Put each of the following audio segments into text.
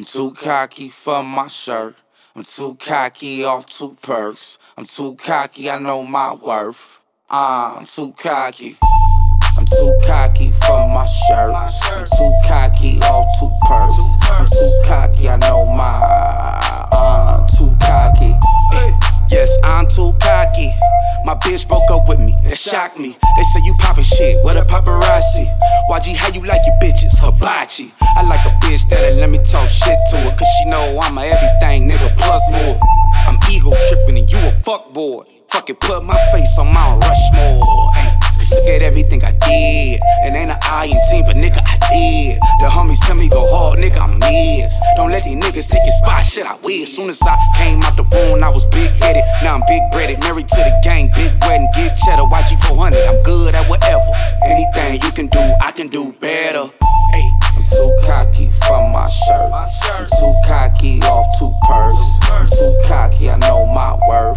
I'm too cocky for my shirt. I'm too cocky off 2 perks. I'm too cocky, I know my worth. I'm too cocky. I'm too cocky for my shirt. I'm too cocky off 2 perks. I'm too cocky, I know my. I'm too cocky. Yes, I'm too cocky. My bitch broke up with me, that shocked me. They say you poppin' shit, what a paparazzi. YG, how you like your bitches? Hibachi. I like a bitch that'll let me talk shit to her, cause she know I'm a everything, nigga, plus more. I'm ego trippin' and you a fuckboy. Fucking put my face on Mount Rushmore. Ay, just look at everything I did. It ain't an I in team, but nigga, I did. The homies tell me go hard, nigga, I'm miss. Don't let these niggas take your spot, shit, I will. Soon as I came out the womb, I was big-headed. Now I'm big-breaded, married to the gang, big wedding, get cheddar, YG 400. I'm good at whatever. Anything you can do, I can do better. Ay, I'm too cocky for my shirt. I'm too cocky off 2 perks. I'm too cocky, I know my worth.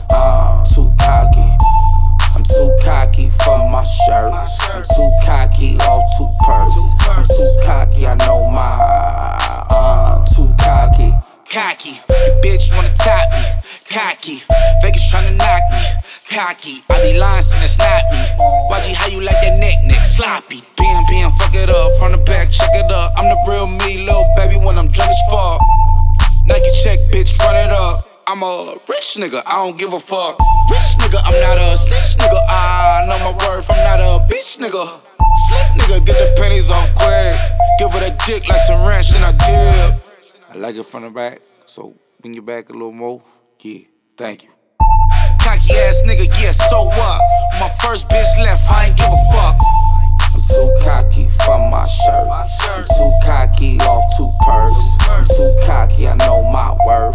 I'm too cocky. I'm too cocky for my shirt. I'm too cocky off 2 perks. I'm too cocky, I know my. I'm too cocky. Cocky, the bitch wanna top me. Cocky, Vegas tryna knock me. Cocky, I be lying, saying it's not me. YG, how you like that neck, sloppy? Bam, fuck it up from the back, check it up. I'm the real me, little baby, when I'm drunk as fuck. Nike check, bitch, run it up. I'm a rich nigga, I don't give a fuck. Rich nigga, I'm not a snitch nigga. I know my worth, I'm not a bitch nigga. Slick nigga, get the pennies off quick. Give her that dick like some ranch, then I dip. I like it from the back, so bring it back a little more. Yeah, thank you. Cocky ass nigga, yeah, so what? My first bitch left, I ain't give a fuck. I'm too cocky for my shirt. I'm too cocky off 2 perks. I'm too cocky, I know my worth.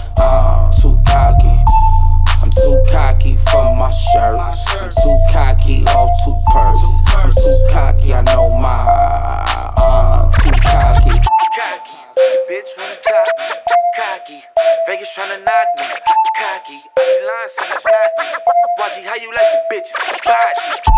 I'm too cocky. I'm too cocky for my shirt. I'm too cocky off 2 perks. I'm too cocky, I know my. I'm too cocky. Cocky, bitch wanna top me. Cocky, Vegas tryna knock me. Cocky, I be lying, saying it's not me. YG, how you like the bitches? Hibachi.